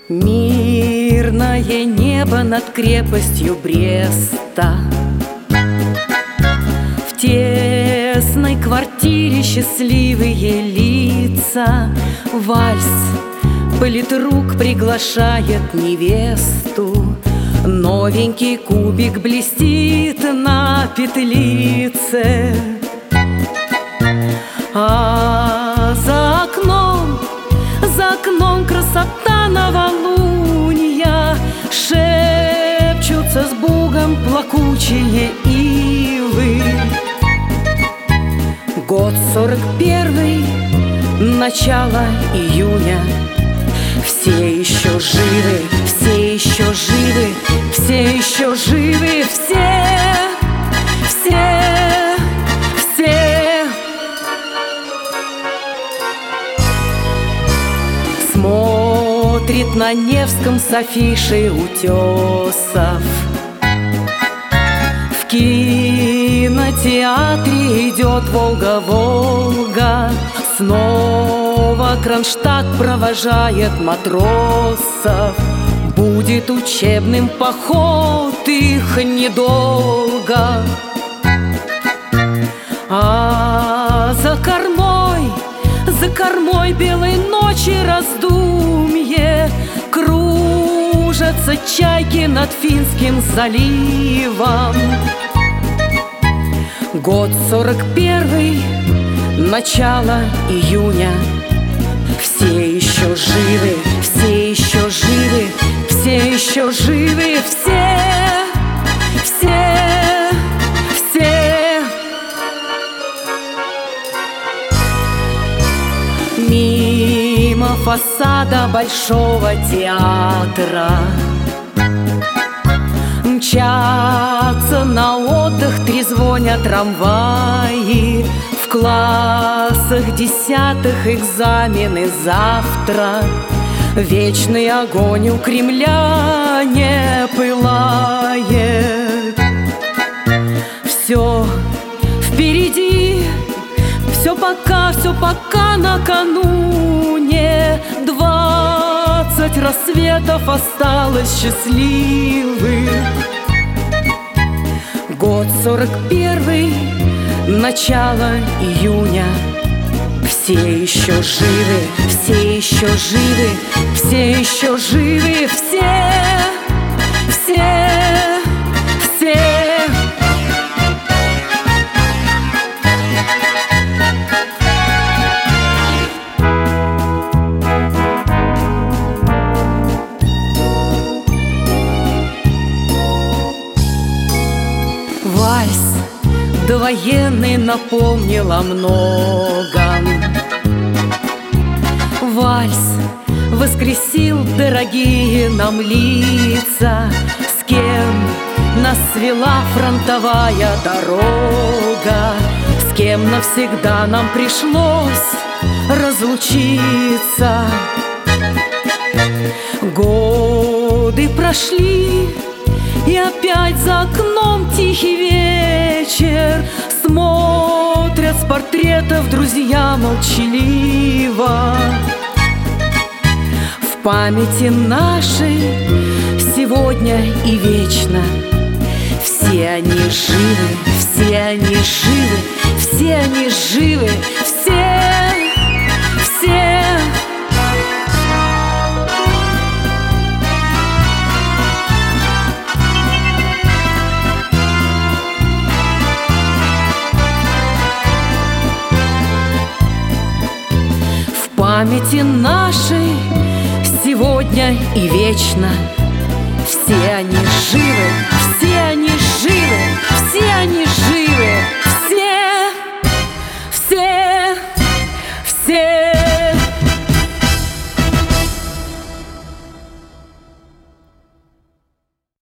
Мирное небо над крепостью Бреста. В тесной квартире счастливые лица. Вальс, политрук приглашает невесту. Новенький кубик блестит на петлице. А за окном красота новолунья. Шепчутся с Богом плакучие ивы. Год 41, начало июня. Все еще живы, все еще живы, все еще живы, все. Смотрит на Невском с афишей утесов. В кинотеатре идет «Волга-Волга». Снова Кронштадт провожает матросов. Будет учебным поход их недолго. А за кормой белой ночи раздумье. Кружатся чайки над Финским заливом. Год 41, начало июня. Все еще живы, все еще живы, все еще живы, все. Мимо фасада Большого театра мчатся на отдых, трезвонят трамваи. В классах 10 экзамены завтра. Вечный огонь у Кремля не пылает. Все впереди, все пока накануне. 20 рассветов осталось счастливых. Год 41, начало июня. Все еще живы, все еще живы, все еще живы, все. Вальс довоенный напомнил о многом. Вальс воскресил дорогие нам лица. С кем нас свела фронтовая дорога, с кем навсегда нам пришлось разлучиться. Годы прошли, и опять за окном тихий вечер. Смотрят с портретов друзья молчаливо. В памяти нашей сегодня и вечно все они живы, все они живы, все они живы, все. В памяти нашей сегодня и вечно все они живы.